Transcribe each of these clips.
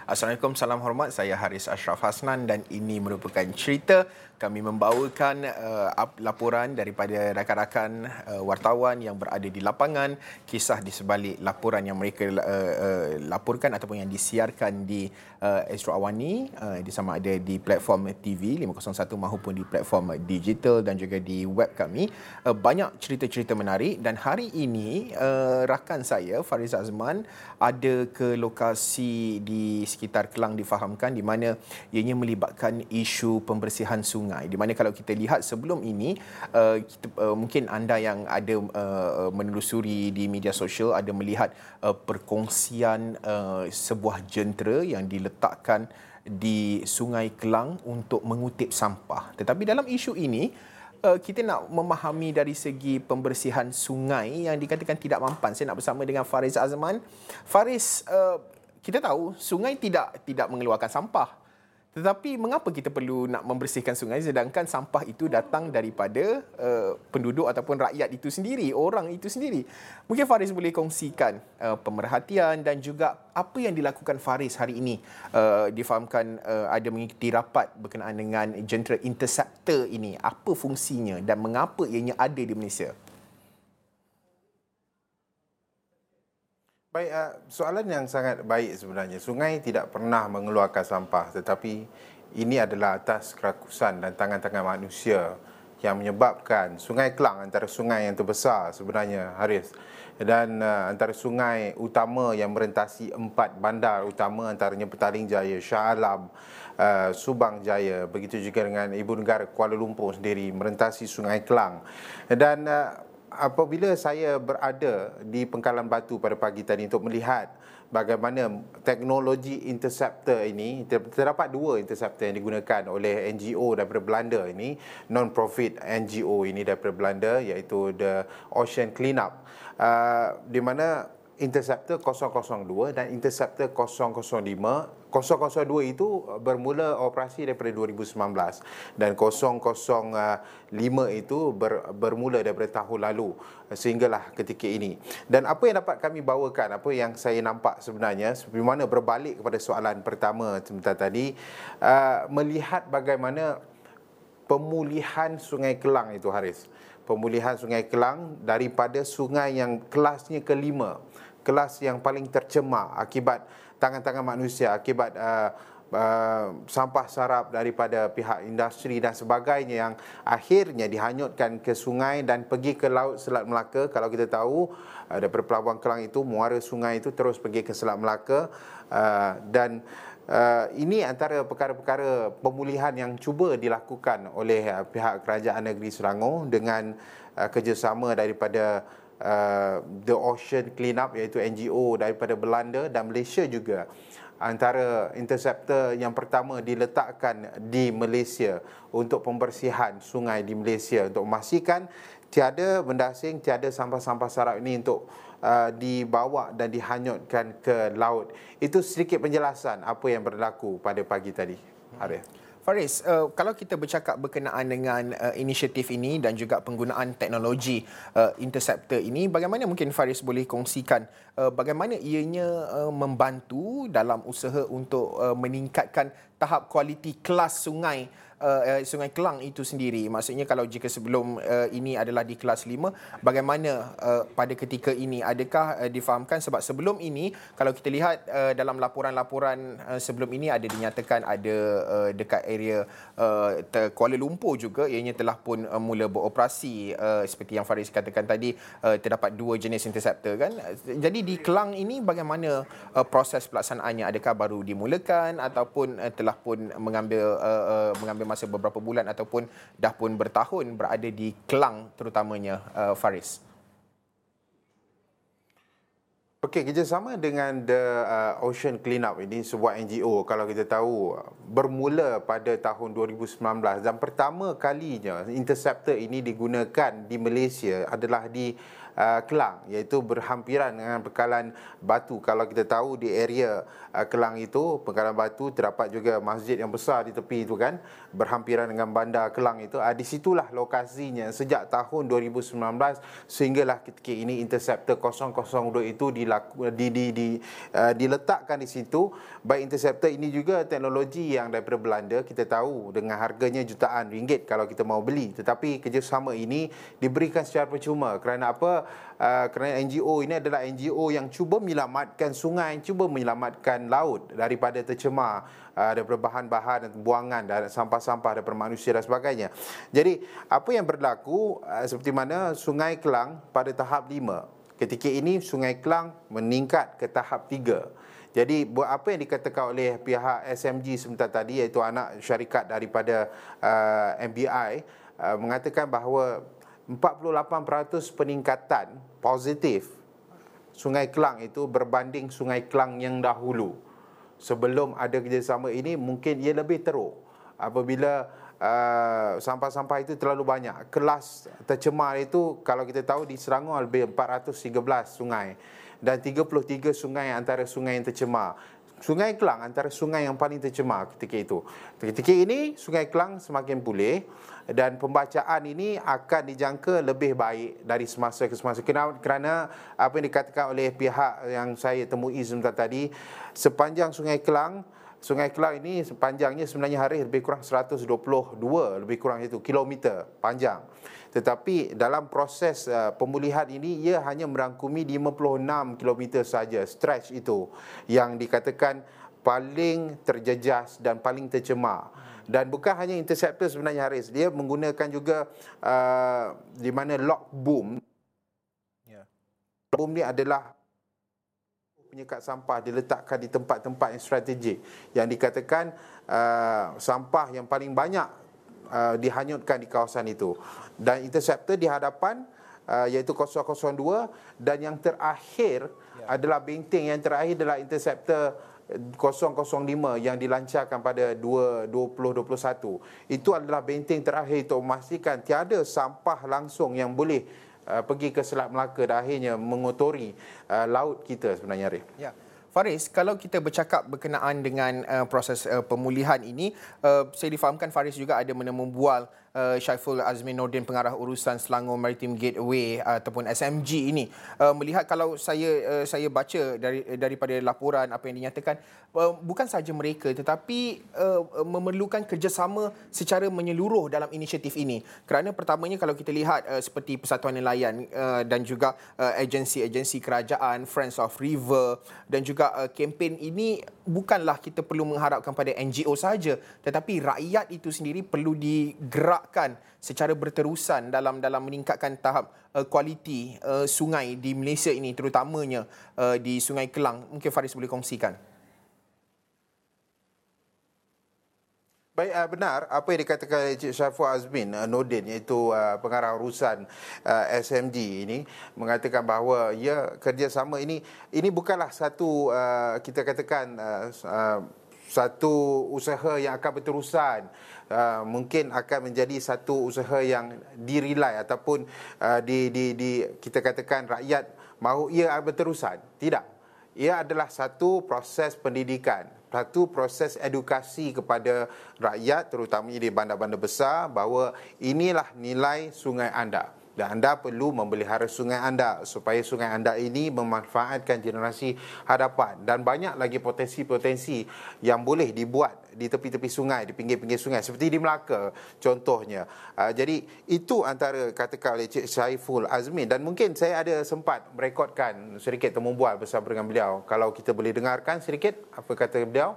Assalamualaikum, salam hormat. Saya Haris Ashraf Hasnan dan ini merupakan cerita kami membawakan laporan daripada rakan-rakan wartawan yang berada di lapangan, kisah di sebalik laporan yang mereka laporkan ataupun yang disiarkan di Astro Awani, di sama ada di platform TV 501 maupun di platform digital dan juga di web kami. Banyak cerita-cerita menarik dan hari ini rakan saya Faris Azman ada ke lokasi di sekitar Kelang difahamkan di mana ianya melibatkan isu pembersihan sungai, di mana kalau kita lihat sebelum ini mungkin anda yang ada menelusuri di media sosial ada melihat perkongsian sebuah jentera yang diletakkan di Sungai Kelang untuk mengutip sampah. Tetapi dalam isu ini kita nak memahami dari segi pembersihan sungai yang dikatakan tidak mampan. Saya nak bersama dengan Faris Azman. Faris, kita tahu sungai tidak mengeluarkan sampah. Tetapi mengapa kita perlu nak membersihkan sungai sedangkan sampah itu datang daripada penduduk ataupun rakyat itu sendiri, orang itu sendiri. Mungkin Faris boleh kongsikan pemerhatian dan juga apa yang dilakukan Faris hari ini. Difahamkan ada mengikuti rapat berkenaan dengan jentera interceptor ini. Apa fungsinya dan mengapa ianya ada di Malaysia? Baik, soalan yang sangat baik sebenarnya. Sungai tidak pernah mengeluarkan sampah, tetapi ini adalah atas kerakusan dan tangan-tangan manusia yang menyebabkan Sungai Kelang antara sungai yang terbesar sebenarnya, Haris. Dan antara sungai utama yang merentasi 4 bandar utama antaranya Petaling Jaya, Shah Alam, Subang Jaya, begitu juga dengan Ibu Negara Kuala Lumpur sendiri merentasi Sungai Kelang. Dan apabila saya berada di Pengkalan Batu pada pagi tadi untuk melihat bagaimana teknologi interceptor ini, terdapat 2 interceptor yang digunakan oleh NGO daripada Belanda ini, non-profit NGO ini daripada Belanda, iaitu The Ocean Cleanup, di mana Interceptor 002 dan Interceptor 005. 002 itu bermula operasi daripada 2019 dan 005 itu bermula daripada tahun lalu sehinggalah ketika ini. Dan apa yang dapat kami bawakan, apa yang saya nampak sebenarnya, seperti mana berbalik kepada soalan pertama sebentar tadi, melihat bagaimana pemulihan Sungai Kelang itu, Haris. Pemulihan Sungai Kelang daripada sungai yang kelasnya kelima, kelas yang paling tercemar akibat tangan-tangan manusia, akibat sampah sarap daripada pihak industri dan sebagainya yang akhirnya dihanyutkan ke sungai dan pergi ke Laut Selat Melaka. Kalau kita tahu daripada Pelabuhan Kelang itu, muara sungai itu terus pergi ke Selat Melaka, dan ini antara perkara-perkara pemulihan yang cuba dilakukan oleh pihak Kerajaan Negeri Selangor dengan kerjasama daripada The Ocean Cleanup, iaitu NGO daripada Belanda dan Malaysia juga. Antara interceptor yang pertama diletakkan di Malaysia untuk pembersihan sungai di Malaysia untuk memastikan tiada benda asing, tiada sampah-sampah sarap ini untuk dibawa dan dihanyutkan ke laut. Itu sedikit penjelasan apa yang berlaku pada pagi tadi, Arif. Faris, kalau kita bercakap berkenaan dengan inisiatif ini dan juga penggunaan teknologi interceptor ini, bagaimana mungkin Faris boleh kongsikan bagaimana ianya membantu dalam usaha untuk meningkatkan tahap kualiti kelas sungai Sungai Kelang itu sendiri? Maksudnya kalau jika sebelum ini adalah di kelas 5, bagaimana pada ketika ini? Adakah difahamkan, sebab sebelum ini kalau kita lihat dalam laporan-laporan sebelum ini ada dinyatakan ada dekat area Kuala Lumpur juga ianya telah pun mula beroperasi, seperti yang Faris katakan tadi, terdapat 2 jenis interceptor kan. Jadi di Kelang ini bagaimana proses pelaksanaannya? Adakah baru dimulakan ataupun telah pun mengambil masa beberapa bulan ataupun dah pun bertahun berada di Kelang terutamanya, Faris? Okey, kerjasama dengan The Ocean Cleanup ini sebuah NGO, kalau kita tahu, bermula pada tahun 2019 dan pertama kalinya interceptor ini digunakan di Malaysia adalah di Kelang, iaitu berhampiran dengan Pekalan Batu. Kalau kita tahu di area Kelang itu, Pekalan Batu, terdapat juga masjid yang besar di tepi itu kan, berhampiran dengan bandar Kelang itu. Di situlah lokasinya sejak tahun 2019 sehinggalah ketika ini Interceptor 002 itu diletakkan di situ. Baik Interceptor ini juga teknologi yang daripada Belanda, kita tahu dengan harganya jutaan ringgit kalau kita mau beli. Tetapi kerjasama ini diberikan secara percuma. Kerana apa? Kerana NGO ini adalah NGO yang cuba menyelamatkan sungai, cuba menyelamatkan laut daripada tercemar, daripada bahan-bahan dan buangan dan sampah-sampah daripada manusia dan sebagainya. Jadi apa yang berlaku seperti mana Sungai Kelang pada tahap 5. Ketika ini Sungai Kelang meningkat ke tahap 3. Jadi apa yang dikatakan oleh pihak SMG sebentar tadi, iaitu anak syarikat daripada MBI, mengatakan bahawa 48% peningkatan positif Sungai Kelang itu berbanding Sungai Kelang yang dahulu. Sebelum ada kerjasama ini, mungkin ia lebih teruk apabila sampah-sampah itu terlalu banyak. Kelas tercemar itu, kalau kita tahu di Selangor lebih 413 sungai dan 33 sungai antara sungai yang tercemar. Sungai Kelang antara sungai yang paling tercemar ketika itu. Ketika ini Sungai Kelang semakin pulih dan pembacaan ini akan dijangka lebih baik dari semasa ke semasa. Kerana apa yang dikatakan oleh pihak yang saya temui sebentar tadi, sepanjang Sungai Kelang ini sepanjangnya sebenarnya hari lebih kurang 122 lebih kurang itu kilometer panjang. Tetapi dalam proses pemulihan ini, ia hanya merangkumi 56 kilometer saja stretch itu yang dikatakan paling terjejas dan paling tercemar. Dan bukan hanya Interceptor sebenarnya, Haris, dia menggunakan juga di mana lock boom. Boom ni adalah penyekat sampah diletakkan di tempat-tempat yang strategik yang dikatakan sampah yang paling banyak dihanyutkan di kawasan itu. Dan Interceptor di hadapan iaitu 002, dan yang terakhir adalah benteng yang terakhir adalah Interceptor 005 yang dilancarkan pada 2021. Itu adalah benteng terakhir untuk memastikan tiada sampah langsung yang boleh pergi ke Selat Melaka dan akhirnya mengotori laut kita sebenarnya, Arif. Ya. Faris, kalau kita bercakap berkenaan dengan proses pemulihan ini, saya difahamkan Faris juga ada membual Syaiful Azmin Nordin, pengarah urusan Selangor Maritime Gateway ataupun SMG ini. Melihat kalau saya baca daripada laporan apa yang dinyatakan, bukan sahaja mereka tetapi memerlukan kerjasama secara menyeluruh dalam inisiatif ini. Kerana pertamanya kalau kita lihat seperti Persatuan Nelayan dan juga agensi-agensi kerajaan, Friends of River dan juga kempen ini, bukanlah kita perlu mengharapkan pada NGO sahaja, tetapi rakyat itu sendiri perlu digerakkan secara berterusan dalam meningkatkan tahap kualiti sungai di Malaysia ini, terutamanya di Sungai Kelang. Mungkin Faris boleh kongsikan. Baik, benar apa yang dikatakan oleh Encik Syaiful Azmin Nordin, iaitu pengarah urusan SMG ini, mengatakan bahawa ya, kerjasama ini bukanlah satu kita katakan satu usaha yang akan berterusan. Mungkin akan menjadi satu usaha yang dirilai ataupun kita katakan rakyat mahu ia berterusan. Tidak. Ia adalah satu proses pendidikan, satu proses edukasi kepada rakyat, terutamanya di bandar-bandar besar, bahawa inilah nilai sungai anda. Dan anda perlu memelihara sungai anda supaya sungai anda ini memanfaatkan generasi hadapan. Dan banyak lagi potensi-potensi yang boleh dibuat di tepi-tepi sungai, di pinggir-pinggir sungai, seperti di Melaka contohnya. Jadi itu antara katakan oleh Cik Syaiful Azmin. Dan mungkin saya ada sempat merekodkan sedikit temu bual bersama dengan beliau. Kalau kita boleh dengarkan sedikit apa kata beliau.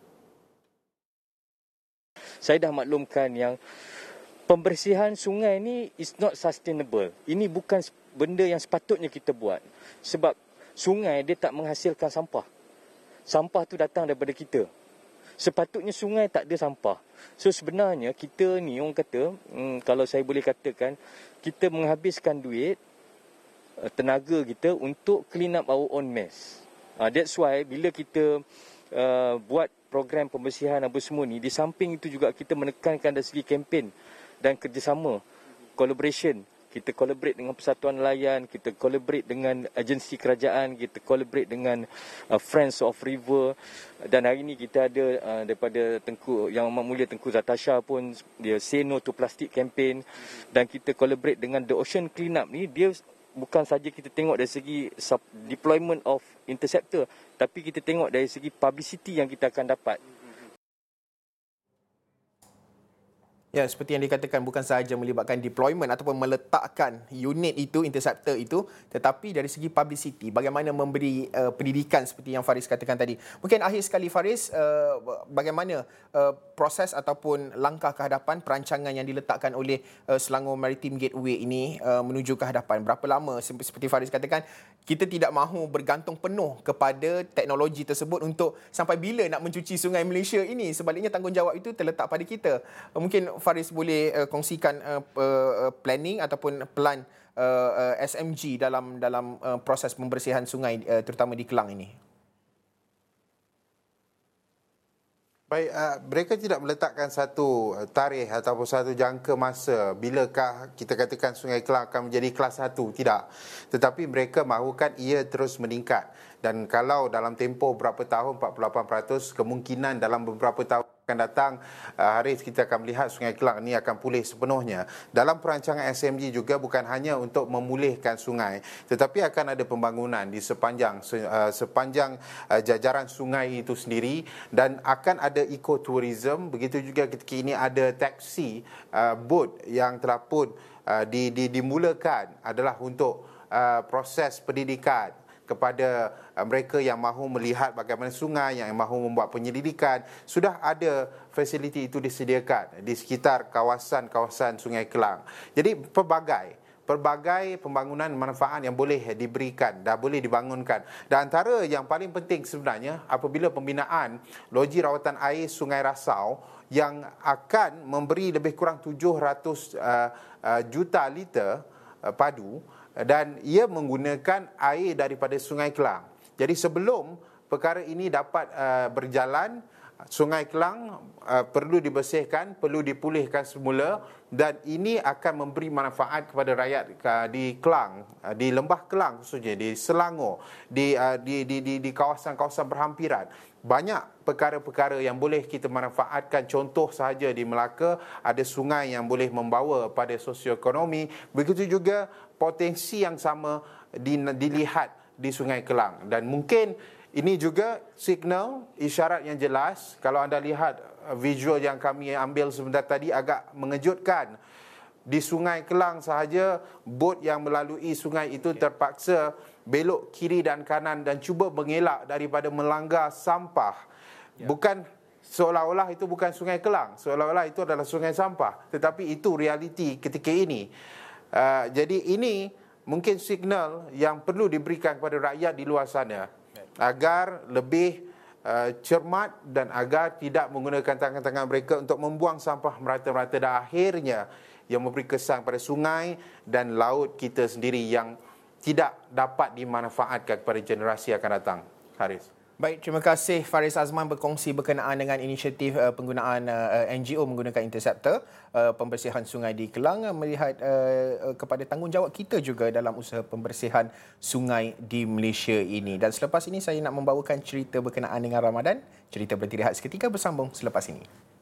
Saya dah maklumkan yang pembersihan sungai ni is not sustainable. Ini bukan benda yang sepatutnya kita buat. Sebab sungai dia tak menghasilkan sampah. Sampah tu datang daripada kita. Sepatutnya sungai tak ada sampah. So sebenarnya kita ni, orang kata, kalau saya boleh katakan, kita menghabiskan duit, tenaga kita untuk clean up our own mess. That's why bila kita buat program pembersihan apa semua ni, di samping itu juga kita menekankan dari segi kempen dan kerjasama, collaboration. kita collaborate dengan persatuan nelayan, kita collaborate dengan agensi kerajaan, kita collaborate dengan Friends of River, dan hari ni kita ada daripada Tengku Yang Amat Mulia Tengku Zatasha pun dia Say No to Plastic campaign, dan kita collaborate dengan The Ocean Cleanup ni. Dia bukan saja kita tengok dari segi deployment of interceptor, tapi kita tengok dari segi publicity yang kita akan dapat. Ya, seperti yang dikatakan, bukan sahaja melibatkan deployment ataupun meletakkan unit itu, interceptor itu, tetapi dari segi publicity, bagaimana memberi pendidikan seperti yang Faris katakan tadi. Mungkin akhir sekali Faris, bagaimana proses ataupun langkah ke hadapan perancangan yang diletakkan oleh Selangor Maritime Gateway ini menuju ke hadapan? Berapa lama, seperti Faris katakan, kita tidak mahu bergantung penuh kepada teknologi tersebut untuk sampai bila nak mencuci sungai Malaysia ini. Sebaliknya tanggungjawab itu terletak pada kita. Mungkin Faris boleh kongsikan planning ataupun plan SMG dalam proses pembersihan sungai terutama di Kelang ini. Baik, mereka tidak meletakkan satu tarikh ataupun satu jangka masa bilakah kita katakan Sungai Kelang akan menjadi kelas 1, tidak. Tetapi mereka mahukan ia terus meningkat. Dan kalau dalam tempoh berapa tahun, 48%, kemungkinan dalam beberapa tahun akan datang, Haris, kita akan melihat Sungai Kelang ini akan pulih sepenuhnya. Dalam perancangan SMG juga bukan hanya untuk memulihkan sungai, tetapi akan ada pembangunan di sepanjang jajaran sungai itu sendiri, dan akan ada ekoturism. Begitu juga ketika ini ada taksi boat yang telah pun dimulakan adalah untuk proses pendidikan kepada mereka yang mahu melihat bagaimana sungai, yang mahu membuat penyelidikan. Sudah ada fasiliti itu disediakan di sekitar kawasan-kawasan Sungai Kelang. Jadi pelbagai pembangunan manfaat yang boleh diberikan, dah boleh dibangunkan. Dan antara yang paling penting sebenarnya apabila pembinaan loji rawatan air Sungai Rasau yang akan memberi lebih kurang 700 juta liter padu, dan ia menggunakan air daripada Sungai Kelang. Jadi sebelum perkara ini dapat berjalan, Sungai Kelang perlu dibersihkan, perlu dipulihkan semula, dan ini akan memberi manfaat kepada rakyat di Kelang, di Lembah Kelang khususnya, di Selangor, di kawasan-kawasan berhampiran. Banyak perkara-perkara yang boleh kita manfaatkan. Contoh sahaja di Melaka, ada sungai yang boleh membawa pada sosioekonomi. Begitu juga potensi yang sama dilihat di Sungai Kelang. Dan mungkin ini juga signal, isyarat yang jelas. Kalau anda lihat visual yang kami ambil sebentar tadi, agak mengejutkan. Di Sungai Kelang sahaja, bot yang melalui sungai itu terpaksa belok kiri dan kanan dan cuba mengelak daripada melanggar sampah. Bukan seolah-olah itu bukan Sungai Kelang, seolah-olah itu adalah sungai sampah. Tetapi itu realiti ketika ini. Jadi ini mungkin signal yang perlu diberikan kepada rakyat di luar sana agar lebih cermat dan agar tidak menggunakan tangan-tangan mereka untuk membuang sampah merata-rata, dan akhirnya yang memberi kesan pada sungai dan laut kita sendiri yang tidak dapat dimanfaatkan kepada generasi akan datang. Haris. Baik, terima kasih Faris Azman berkongsi berkenaan dengan inisiatif penggunaan NGO menggunakan interceptor pembersihan sungai di Kelang, melihat kepada tanggungjawab kita juga dalam usaha pembersihan sungai di Malaysia ini. Dan selepas ini saya nak membawakan cerita berkenaan dengan Ramadan. Cerita berhenti rehat seketika, bersambung selepas ini.